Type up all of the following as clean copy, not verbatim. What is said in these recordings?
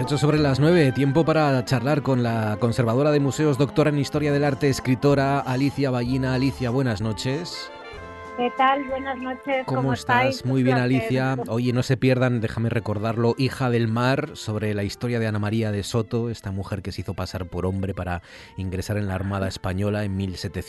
8 sobre las 9, tiempo para charlar con la conservadora de museos, doctora en Historia del Arte, escritora Alicia Ballina. Alicia, buenas noches. ¿Qué tal? Buenas noches, ¿cómo estás? estáis? Muy bien, Alicia. Oye, no se pierdan, déjame recordarlo, Hija del Mar, sobre la historia de Ana María de Soto, esta mujer que se hizo pasar por hombre para ingresar en la Armada Española en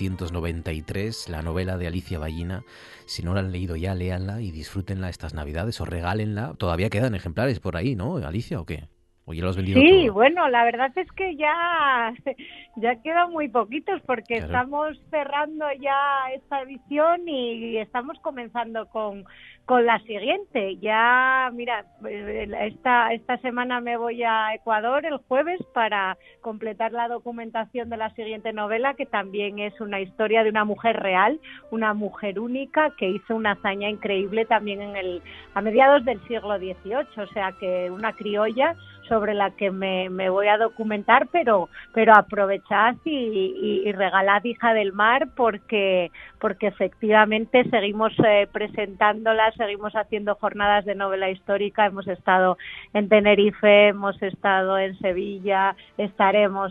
1793, la novela de Alicia Ballina. Si no la han leído ya, léanla y disfrútenla estas Navidades o regálenla. Todavía quedan ejemplares por ahí, ¿no, Alicia, o qué? ¿O ya lo has vendido todo? Sí, bueno, la verdad es que ya quedan muy poquitos porque estamos cerrando ya esta edición y estamos comenzando con la siguiente. Ya, mira, esta semana me voy a Ecuador el jueves para completar la documentación de la siguiente novela, que también es una historia de una mujer real, una mujer única que hizo una hazaña increíble también a mediados del siglo XVIII, o sea que una criolla sobre la que me voy a documentar, pero aprovechad y regalad Hija del Mar porque efectivamente seguimos presentándola, seguimos haciendo jornadas de novela histórica, hemos estado en Tenerife, hemos estado en Sevilla, estaremos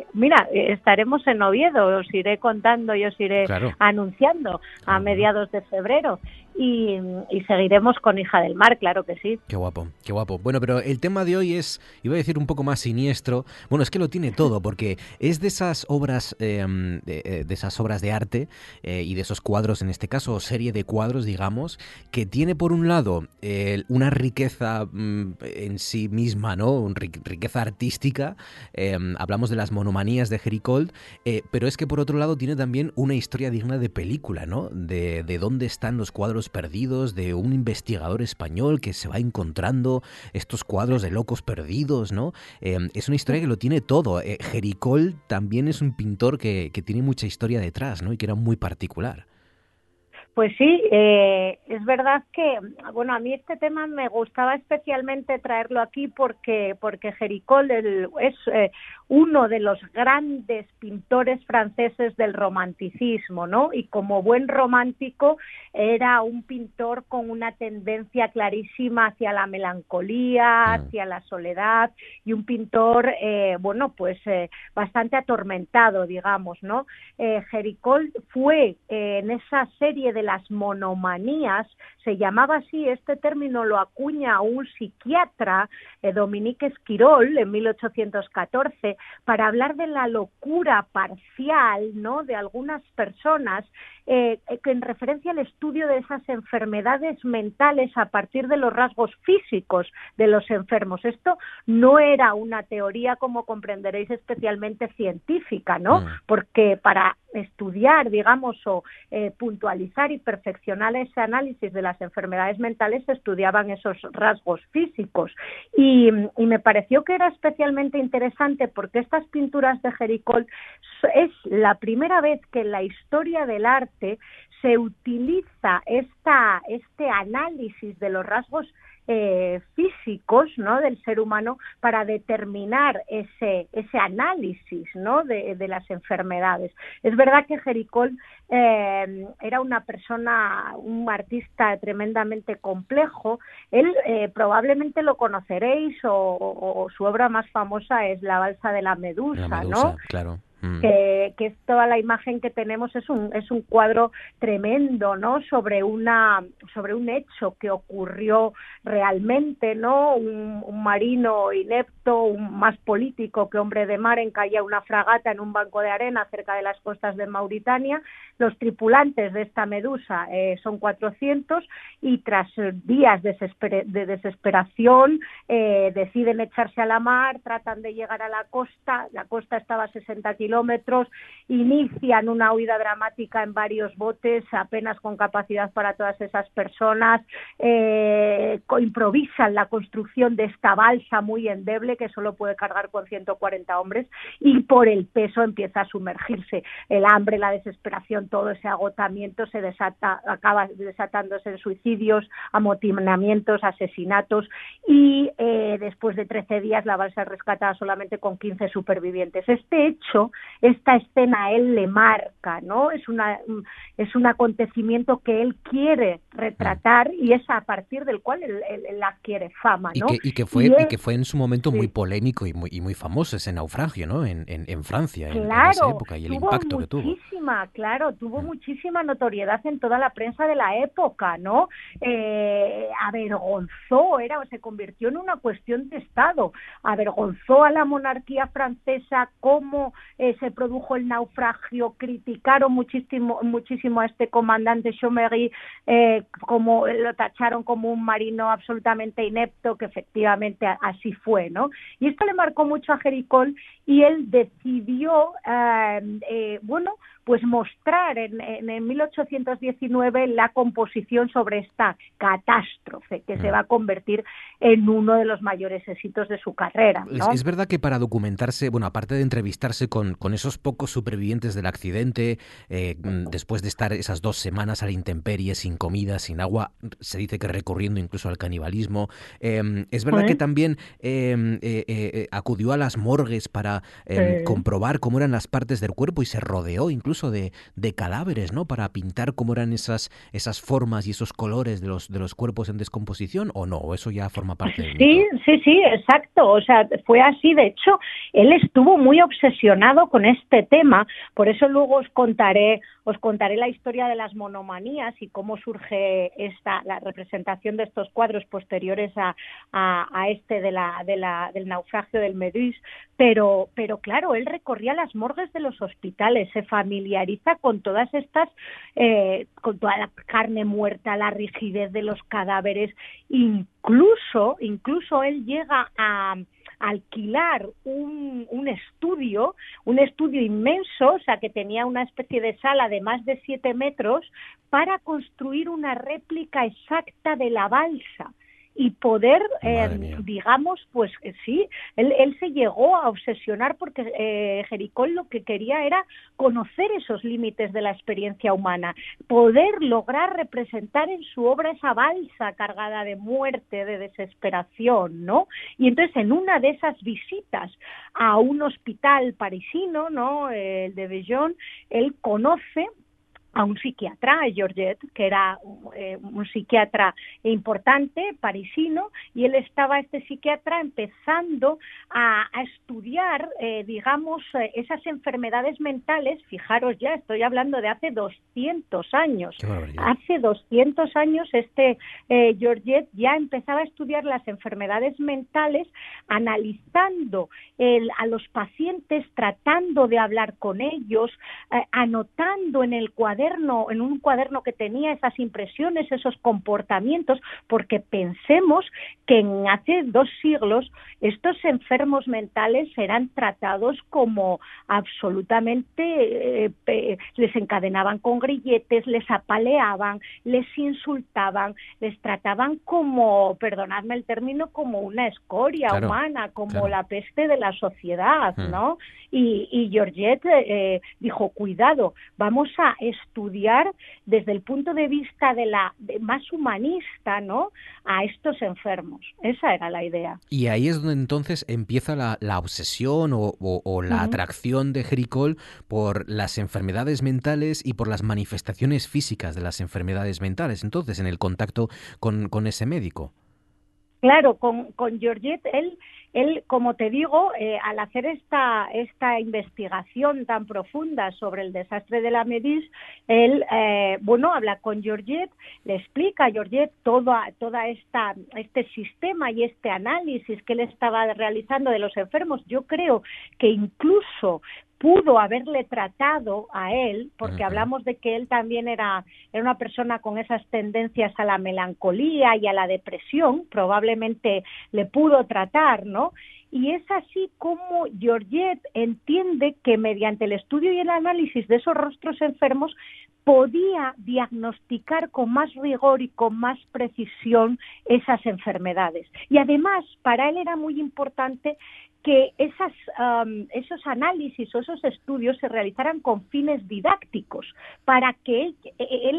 en Oviedo, os iré contando y os iré anunciando a mediados de febrero. Y seguiremos con Hija del Mar, claro que sí. Qué guapo, qué guapo. Bueno, pero el tema de hoy es, iba a decir un poco más siniestro. Bueno, es que lo tiene todo, porque es de esas obras de arte y de esos cuadros, en este caso, serie de cuadros, digamos, que tiene por un lado una riqueza en sí misma, ¿no? Riqueza artística. Hablamos de las monomanías de Gericault, pero es que por otro lado tiene también una historia digna de película, ¿no? De dónde están los cuadros perdidos, de un investigador español que se va encontrando estos cuadros de locos perdidos, ¿no? Es una historia que lo tiene todo. Gericault también es un pintor que tiene mucha historia detrás, ¿no? Y que era muy particular. Pues sí, es verdad que, bueno, a mí este tema me gustaba especialmente traerlo aquí porque Gericault es uno de los grandes pintores franceses del romanticismo, ¿no? Y como buen romántico era un pintor con una tendencia clarísima hacia la melancolía, hacia la soledad, y un pintor, bastante atormentado, digamos, ¿no? Gericault fue en esa serie de las monomanías, se llamaba así, este término lo acuña un psiquiatra, Dominique Esquirol, en 1814, para hablar de la locura parcial, ¿no?, de algunas personas, que en referencia al estudio de esas enfermedades mentales a partir de los rasgos físicos de los enfermos. Esto no era una teoría, como comprenderéis, especialmente científica, ¿no? Porque para estudiar, digamos, o puntualizar y perfeccionar ese análisis de las enfermedades mentales se estudiaban esos rasgos físicos. Y me pareció que era especialmente interesante porque estas pinturas de Gericault es la primera vez que en la historia del arte se utiliza este análisis de los rasgos físicos, ¿no?, del ser humano para determinar ese análisis, ¿no?, de las enfermedades. Es verdad que Gericault era una persona, un artista tremendamente complejo. Él probablemente lo conoceréis o su obra más famosa es La balsa de la Medusa, ¿no? Claro. Que es toda la imagen que tenemos, es un cuadro tremendo, ¿no?, sobre un hecho que ocurrió realmente, ¿no? Un marino inepto, más político que hombre de mar, encalla una fragata en un banco de arena cerca de las costas de Mauritania. Los tripulantes de esta Medusa son 400 y tras días de desesperación deciden echarse a la mar, tratan de llegar a la costa estaba a 60 kilómetros, inician una huida dramática en varios botes, apenas con capacidad para todas esas personas, improvisan la construcción de esta balsa muy endeble que solo puede cargar con 140 hombres y por el peso empieza a sumergirse. El hambre, la desesperación, todo ese agotamiento acaba desatándose en suicidios, amotinamientos, asesinatos y después de 13 días la balsa es rescatada solamente con 15 supervivientes. Este hecho esta escena a él le marca, ¿no? Es un acontecimiento que él quiere retratar y es a partir del cual él adquiere fama, ¿no? Y que fue en su momento muy polémico y muy famoso ese naufragio, ¿no? En Francia, en esa época, y el impacto que tuvo. Tuvo muchísima notoriedad en toda la prensa de la época, ¿no? Avergonzó, se convirtió en una cuestión de Estado, avergonzó a la monarquía francesa cómo se produjo el naufragio, criticaron muchísimo a este comandante Chaumery, como lo tacharon como un marino absolutamente inepto, que efectivamente así fue, ¿no? Y esto le marcó mucho a Géricault y él decidió, pues mostrar en 1819 la composición sobre esta catástrofe que se va a convertir en uno de los mayores éxitos de su carrera, ¿no? Es verdad que para documentarse, bueno, aparte de entrevistarse con esos pocos supervivientes del accidente, después de estar esas 2 semanas a la intemperie, sin comida, sin agua, se dice que recurriendo incluso al canibalismo, es verdad que también acudió a las morgues para comprobar cómo eran las partes del cuerpo y se rodeó incluso de cadáveres, ¿no? Para pintar cómo eran esas formas y esos colores de los cuerpos en descomposición, ¿o no? ¿O eso ya forma parte del mito? Sí, exacto. O sea, fue así. De hecho, él estuvo muy obsesionado con este tema. Por eso luego os contaré la historia de las monomanías y cómo surge la representación de estos cuadros posteriores a este del naufragio del Méduse. Pero claro, él recorría las morgues de los hospitales, se familiariza con todas estas, con toda la carne muerta, la rigidez de los cadáveres. Incluso él llega a alquilar un estudio inmenso, o sea, que tenía una especie de sala de más de 7 metros, para construir una réplica exacta de la balsa y poder, digamos, pues sí, él se llegó a obsesionar porque Géricault lo que quería era conocer esos límites de la experiencia humana, poder lograr representar en su obra esa balsa cargada de muerte, de desesperación, ¿no? Y entonces en una de esas visitas a un hospital parisino, ¿no?, el de Béjon, él conoce a un psiquiatra, a Georget, que era un psiquiatra importante, parisino, y este psiquiatra empezando a estudiar, esas enfermedades mentales. Fijaros, ya estoy hablando de hace 200 años. Hace 200 años Georget ya empezaba a estudiar las enfermedades mentales, analizando a los pacientes, tratando de hablar con ellos, anotando en un cuaderno que tenía esas impresiones, esos comportamientos, porque pensemos que hace 2 siglos estos enfermos mentales eran tratados como absolutamente, les encadenaban con grilletes, les apaleaban, les insultaban, les trataban como, perdonadme el término, como una escoria humana, como la peste de la sociedad, ¿no? Y Georget dijo, cuidado, vamos a estudiar desde el punto de vista más humanista, ¿no?, a estos enfermos. Esa era la idea. Y ahí es donde entonces empieza la obsesión o la atracción de Géricault por las enfermedades mentales y por las manifestaciones físicas de las enfermedades mentales, entonces, en el contacto con ese médico. Claro, con Georget, él, como te digo, al hacer esta investigación tan profunda sobre el desastre de la Méduse, él, habla con Georget, le explica a Georget este sistema y este análisis que él estaba realizando de los enfermos. Yo creo que incluso pudo haberle tratado a él, porque hablamos de que él también era una persona con esas tendencias a la melancolía y a la depresión, probablemente le pudo tratar, ¿no? Y es así como Georget entiende que mediante el estudio y el análisis de esos rostros enfermos podía diagnosticar con más rigor y con más precisión esas enfermedades. Y además, para él era muy importante que esos análisis o esos estudios se realizaran con fines didácticos, para que él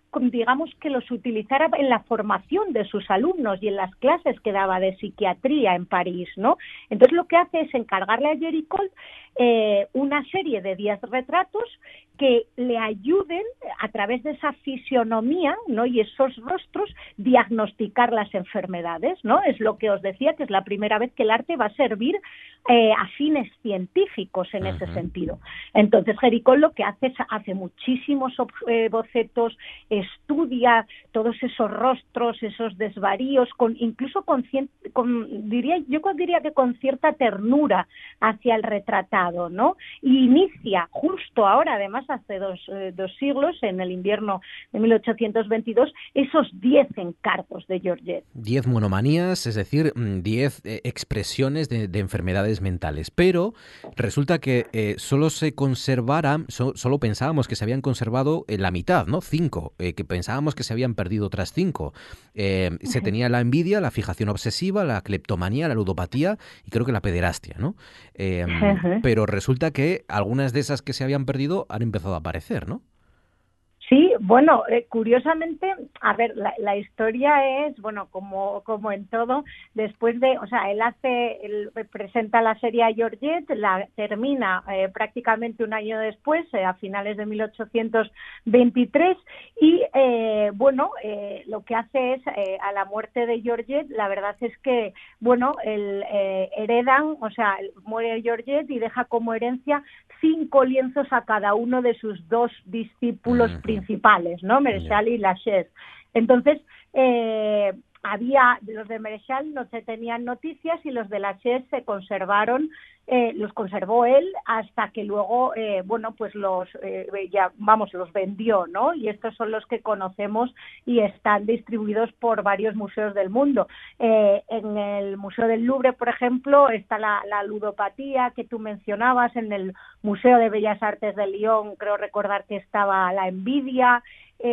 digamos que los utilizara en la formación de sus alumnos y en las clases que daba de psiquiatría en París, ¿no? Entonces lo que hace es encargarle a Géricault una serie de 10 retratos que le ayuden a través de esa fisionomía, ¿no? Y esos rostros diagnosticar las enfermedades, ¿no? Es lo que os decía, que es la primera vez que el arte va a servir a fines científicos en ese sentido. Entonces Géricault lo que hace es hace muchísimos bocetos, estudia todos esos rostros, esos desvaríos, incluso diría que con cierta ternura hacia el retratado, ¿no? Y inicia justo ahora, además hace dos siglos, en el invierno de 1822, esos 10 encargos de Georgette. 10 monomanías, es decir, 10 expresiones de enfermedades mentales. Pero resulta que solo se conservaran, solo pensábamos que se habían conservado la mitad, ¿no? 5, que pensábamos que se habían perdido otras 5. Se tenía la envidia, la fijación obsesiva, la cleptomanía, la ludopatía y creo que la pederastia, ¿no? Pero resulta que algunas de esas que se habían perdido han empezado a aparecer, ¿no? Sí, bueno, curiosamente, a ver, la historia es, bueno, como en todo, después de, o sea, él presenta la serie a Georgette, la termina prácticamente un año después, a finales de 1823, y lo que hace es, a la muerte de Georgette, la verdad es que, bueno, heredan, o sea, muere Georgette y deja como herencia 5 lienzos a cada uno de sus 2 discípulos principales, ¿no? Marechal y Lachaise. Entonces, los de Marechal no se tenían noticias y los de Lachaise se conservaron, los conservó él hasta que luego, los vendió, ¿no? Y estos son los que conocemos y están distribuidos por varios museos del mundo. En el Museo del Louvre, por ejemplo, está la ludopatía que tú mencionabas. En el Museo de Bellas Artes de Lyon, creo recordar que estaba la envidia.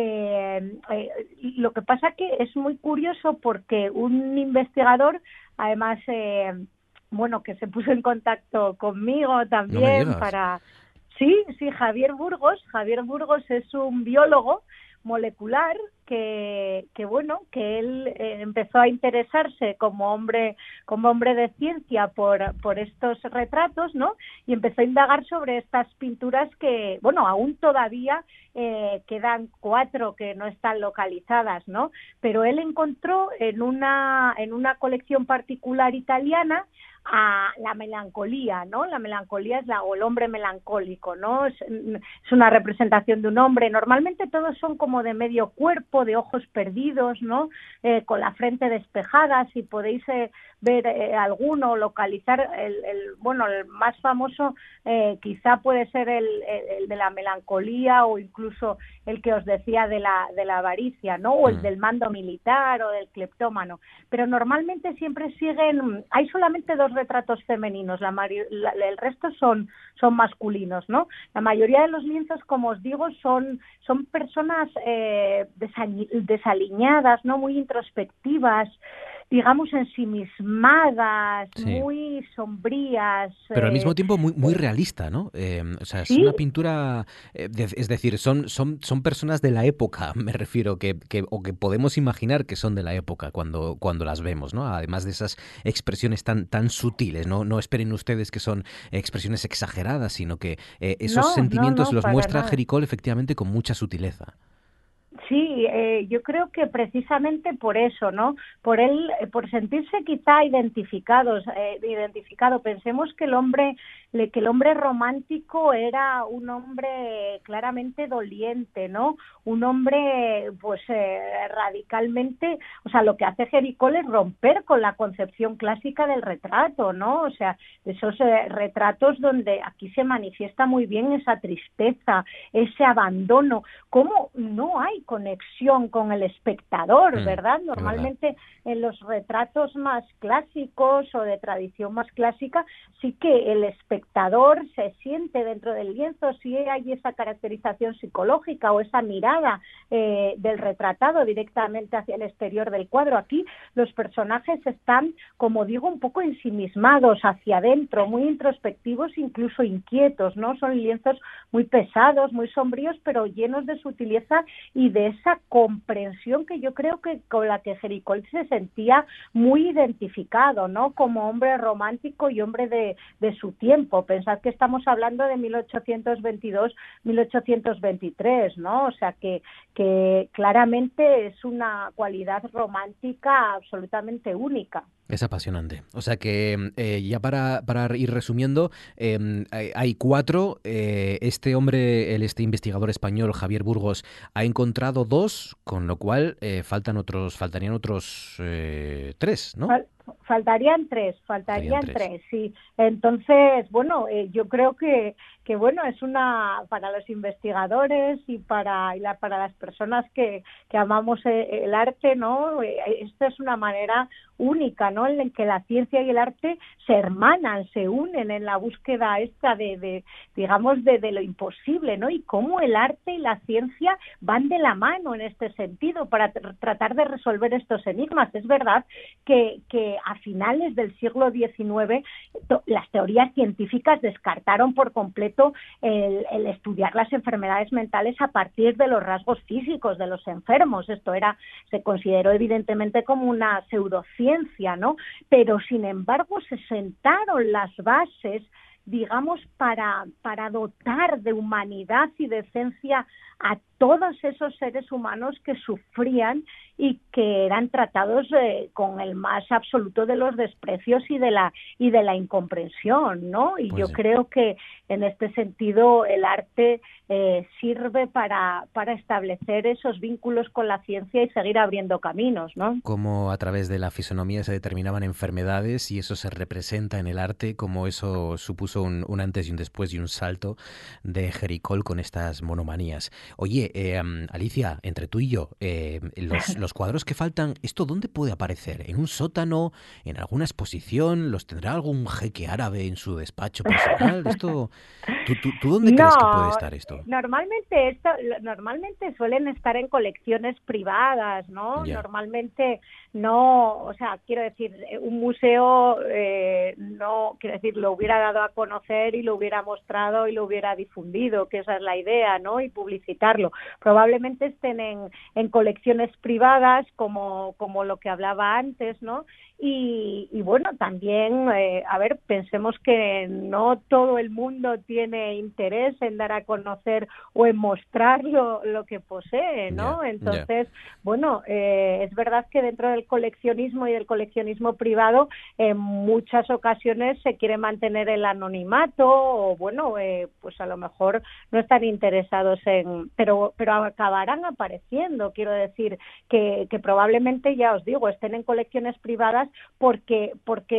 Lo que pasa que es muy curioso porque un investigador, además, que se puso en contacto conmigo también para... Sí, Javier Burgos es un biólogo molecular que él empezó a interesarse como hombre de ciencia por estos retratos, ¿no? Y empezó a indagar sobre estas pinturas que, aún todavía quedan 4 que no están localizadas, ¿no? Pero él encontró en una colección particular italiana a la melancolía, ¿no? La melancolía es el hombre melancólico, ¿no? Es una representación de un hombre. Normalmente todos son como de medio cuerpo, de ojos perdidos, ¿no? Con la frente despejada. Si podéis ver alguno, localizar el más famoso, quizá puede ser el de la melancolía, o incluso el que os decía de la avaricia, ¿no? O el del mando militar o del cleptómano. Pero normalmente siempre hay solamente 2 retratos femeninos, el resto son masculinos, ¿no? La mayoría de los lienzos, como os digo, son personas desaliñadas, ¿no? Muy introspectivas, digamos, ensimismadas, muy sombrías. Pero al mismo tiempo muy realista, ¿no? Es una pintura, es decir, son personas de la época, me refiero, que podemos imaginar que son de la época cuando las vemos, ¿no? Además de esas expresiones tan sutiles, ¿no? No esperen ustedes que son expresiones exageradas, sino que esos sentimientos los muestra Géricault efectivamente con mucha sutileza. Sí, yo creo que precisamente por eso, ¿no? Por sentirse quizá identificado. Pensemos que el hombre romántico era un hombre claramente doliente, ¿no? Un hombre, radicalmente, o sea, lo que hace Géricault es romper con la concepción clásica del retrato, ¿no? O sea, esos retratos donde aquí se manifiesta muy bien esa tristeza, ese abandono, cómo no hay conexión con el espectador, ¿verdad? Normalmente en los retratos más clásicos o de tradición más clásica sí que el espectador se siente dentro del lienzo, sí hay esa caracterización psicológica o esa mirada del retratado directamente hacia el exterior del cuadro. Aquí los personajes están, como digo, un poco ensimismados hacia adentro, muy introspectivos, incluso inquietos, ¿no? Son lienzos muy pesados, muy sombríos, pero llenos de sutileza y de esa comprensión que yo creo que con la que Géricault se sentía muy identificado, ¿no? Como hombre romántico y hombre de su tiempo. Pensad que estamos hablando de 1822-1823, ¿no? O sea que claramente es una cualidad romántica absolutamente única. Es apasionante. O sea que ya para ir resumiendo, hay cuatro. Este hombre, este investigador español, Javier Burgos, ha encontrado dos, con lo cual faltarían otros tres, ¿no? Faltarían tres, sí. Entonces, bueno, yo creo que bueno, es para los investigadores y para las personas que amamos el arte, ¿no? Esta es una manera única, ¿no? En que la ciencia y el arte se hermanan, se unen en la búsqueda esta de lo imposible, ¿no? Y cómo el arte y la ciencia van de la mano en este sentido para tratar de resolver estos enigmas. Es verdad que a finales del siglo XIX las teorías científicas descartaron por completo el estudiar las enfermedades mentales a partir de los rasgos físicos de los enfermos. Esto se consideró evidentemente como una pseudociencia, ¿no? Pero sin embargo se sentaron las bases, digamos, para dotar de humanidad y de esencia a todos esos seres humanos que sufrían y que eran tratados con el más absoluto de los desprecios y de la incomprensión, ¿no? Y pues yo sí. creo que en este sentido el arte sirve para establecer esos vínculos con la ciencia y seguir abriendo caminos, ¿no? Cómo a través de la fisonomía se determinaban enfermedades y eso se representa en el arte, como eso supuso un antes y un después y un salto de Géricault con estas monomanías. Oye, Alicia, entre tú y yo, los cuadros que faltan, ¿esto dónde puede aparecer? ¿En un sótano? ¿En alguna exposición? ¿Los tendrá algún jeque árabe en su despacho personal? ¿Esto, tú dónde crees que puede estar esto? Normalmente suelen estar en colecciones privadas, ¿no? Ya. Normalmente no, o sea, quiero decir, un museo no, quiero decir, lo hubiera dado a conocer y lo hubiera mostrado y lo hubiera difundido, que esa es la idea, ¿no? Y publicitarlo. Probablemente estén en colecciones privadas, como lo que hablaba antes, ¿no? Y bueno, también, pensemos que no todo el mundo tiene interés en dar a conocer o en mostrar lo que posee, ¿no? Entonces, bueno, es verdad que dentro del coleccionismo y del coleccionismo privado, en muchas ocasiones se quiere mantener el anonimato o, bueno, pues a lo mejor no están interesados pero acabarán apareciendo. Quiero decir que probablemente, ya os digo, estén en colecciones privadas porque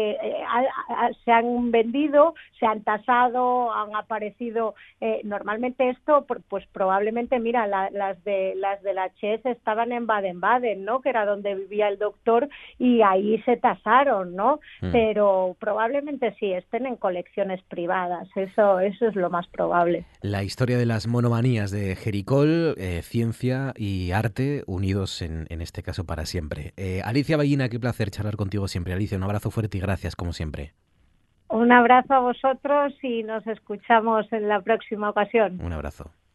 se han vendido, se han tasado, han aparecido. Normalmente esto, pues probablemente, mira, las de la Chess estaban en Baden-Baden, ¿no? Que era donde vivía el doctor, y ahí se tasaron, ¿no? Pero probablemente sí estén en colecciones privadas. Eso es lo más probable. La historia de las monomanías de Géricault, ciencia y arte unidos en este caso para siempre. Alicia Ballina, qué placer charlar contigo siempre. Alicia, un abrazo fuerte y gracias como siempre. Un abrazo a vosotros y nos escuchamos en la próxima ocasión. Un abrazo.